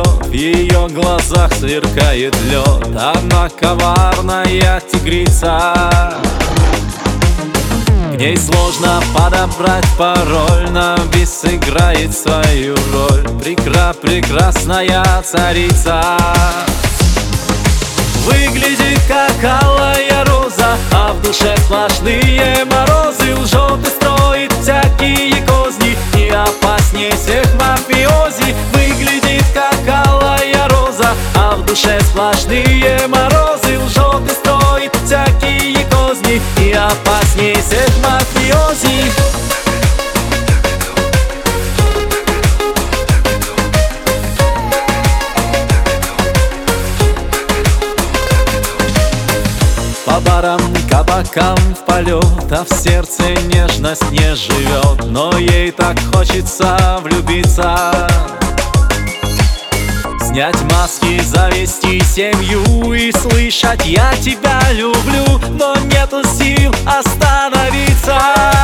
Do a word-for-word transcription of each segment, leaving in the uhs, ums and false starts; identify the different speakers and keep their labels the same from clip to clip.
Speaker 1: вперед, в ее глазах сверкает лед. Она коварная тигрица, к ней сложно подобрать пароль, на бис играет свою роль. Прекра прекрасная царица, выглядит как алая роза, а в душе сплошные морозы. Лжет и строит всякие козни, и опаснее всех мафиози. Выглядит как алая роза, а в душе сплошные морозы. Лжет и строит всякие козни, и опаснее всех мафиози. По барам, кабакам в полет, а в сердце нежность не живет. Но ей так хочется влюбиться, снять маски, завести семью и слышать: я тебя люблю. Но нету сил остановиться.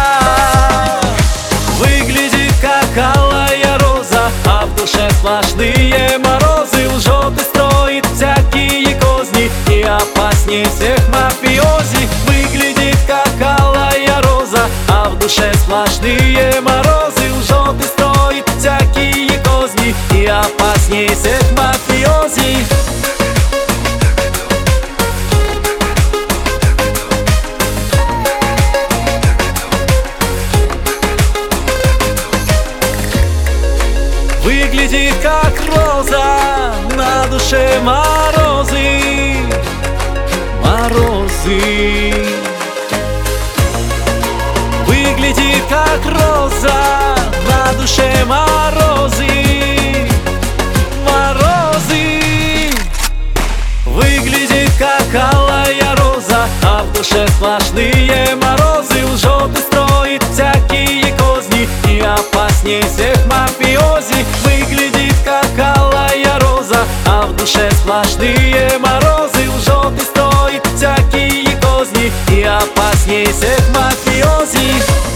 Speaker 1: Выглядит как алая роза, а в душе сплошные морозы. Лжет и строит всякие козни, и опаснее всех мафиози. Выглядит как алая роза, а в душе сплошные морозы. Лжет и строит всякие козни, и опаснее всех мафиози. Выглядит как роза, на душе морозы, морозы. Выглядит как роза, на душе морозы, морозы. Выглядит как алая роза, а в душе сплошные морозы. Лжет и строит всякие козни, и опаснее всех мафиози. Выглядит как алая роза, а в душе сплошные морозы. Лжет и строит всякие козни, и опаснее всех мафиози.